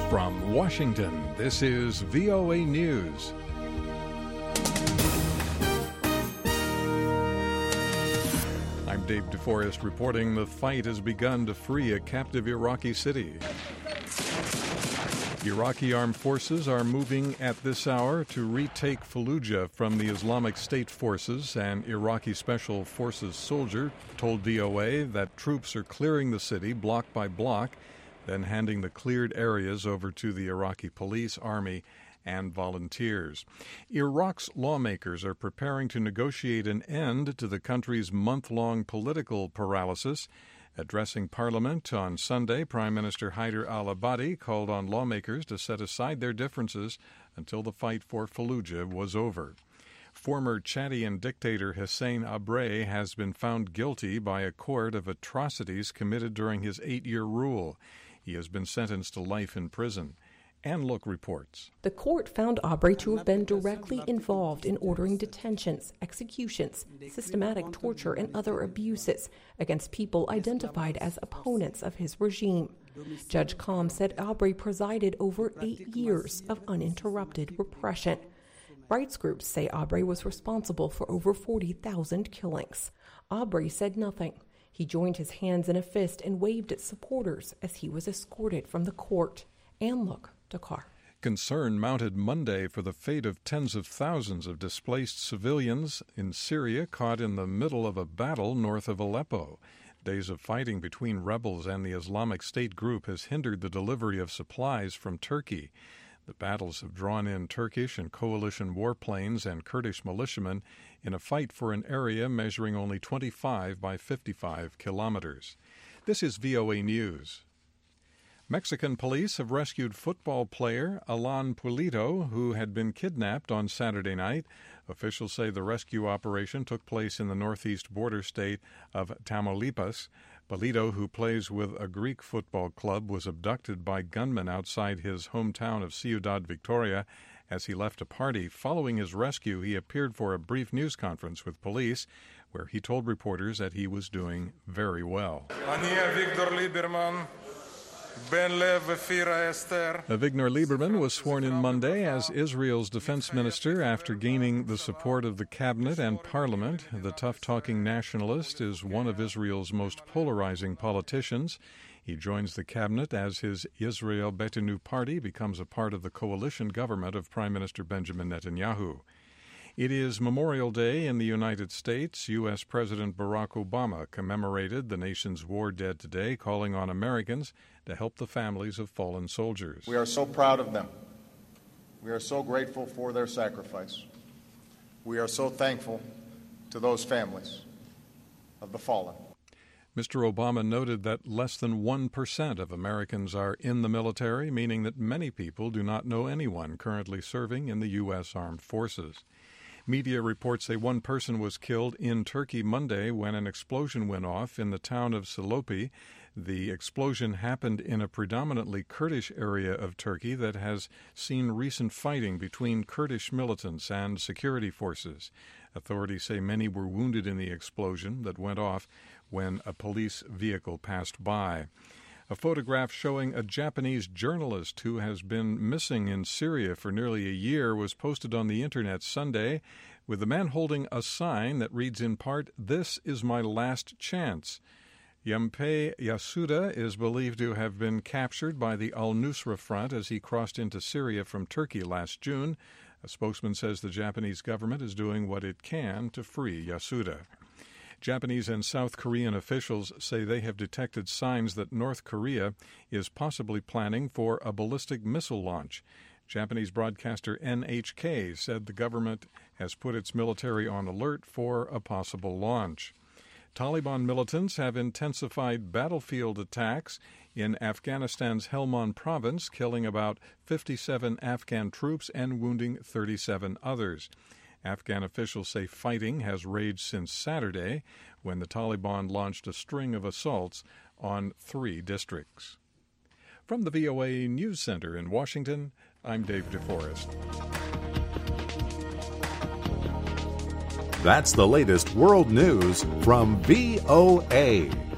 From Washington, this is VOA News. I'm Dave DeForest reporting the fight has begun to free a captive Iraqi city. Iraqi armed forces are moving at this hour to retake Fallujah from the Islamic State forces. An Iraqi Special Forces soldier told VOA that troops are clearing the city block by block, then handing the cleared areas over to the Iraqi police, army, and volunteers. Iraq's lawmakers are preparing to negotiate an end to the country's month-long political paralysis. Addressing Parliament on Sunday, Prime Minister Haider al-Abadi called on lawmakers to set aside their differences until the fight for Fallujah was over. Former Chadian dictator Hissène Habré has been found guilty by a court of atrocities committed during his 8-year rule. He has been sentenced to life in prison. Ann Look reports. The court found Habré to have been directly involved in ordering detentions, executions, systematic torture, and other abuses against people identified as opponents of his regime. Judge Kham said Habré presided over 8 years of uninterrupted repression. Rights groups say Habré was responsible for over 40,000 killings. Habré said nothing. He joined his hands in a fist and waved at supporters as he was escorted from the court. Ann Look, Dakar. Concern mounted Monday for the fate of tens of thousands of displaced civilians in Syria caught in the middle of a battle north of Aleppo. Days of fighting between rebels and the Islamic State group has hindered the delivery of supplies from Turkey. The battles have drawn in Turkish and coalition warplanes and Kurdish militiamen in a fight for an area measuring only 25 by 55 kilometers. This is VOA News. Mexican police have rescued football player Alan Pulido, who had been kidnapped on Saturday night. Officials say the rescue operation took place in the northeast border state of Tamaulipas. Pulido, who plays with a Greek football club, was abducted by gunmen outside his hometown of Ciudad Victoria as he left a party. Following his rescue, he appeared for a brief news conference with police, where he told reporters that he was doing very well. Avigdor Lieberman was sworn in Monday as Israel's defense minister after gaining the support of the cabinet and parliament. The tough-talking nationalist is one of Israel's most polarizing politicians. He joins the cabinet as his Yisrael Beitenu party becomes a part of the coalition government of Prime Minister Benjamin Netanyahu. It is Memorial Day in the United States. U.S. President Barack Obama commemorated the nation's war dead today, calling on Americans to help the families of fallen soldiers. We are so proud of them. We are so grateful for their sacrifice. We are so thankful to those families of the fallen. Mr. Obama noted that less than 1% of Americans are in the military, meaning that many people do not know anyone currently serving in the U.S. Armed Forces. Media reports say one person was killed in Turkey Monday when an explosion went off in the town of Silopi. The explosion happened in a predominantly Kurdish area of Turkey that has seen recent fighting between Kurdish militants and security forces. Authorities say many were wounded in the explosion that went off when a police vehicle passed by. A photograph showing a Japanese journalist who has been missing in Syria for nearly a year was posted on the internet Sunday, with the man holding a sign that reads in part, "This is my last chance." Yampe Yasuda is believed to have been captured by the al-Nusra Front as he crossed into Syria from Turkey last June. A spokesman says the Japanese government is doing what it can to free Yasuda. Japanese and South Korean officials say they have detected signs that North Korea is possibly planning for a ballistic missile launch. Japanese broadcaster NHK said the government has put its military on alert for a possible launch. Taliban militants have intensified battlefield attacks in Afghanistan's Helmand province, killing about 57 Afghan troops and wounding 37 others. Afghan officials say fighting has raged since Saturday, when the Taliban launched a string of assaults on 3 districts. From the VOA News Center in Washington, I'm Dave DeForest. That's the latest world news from VOA.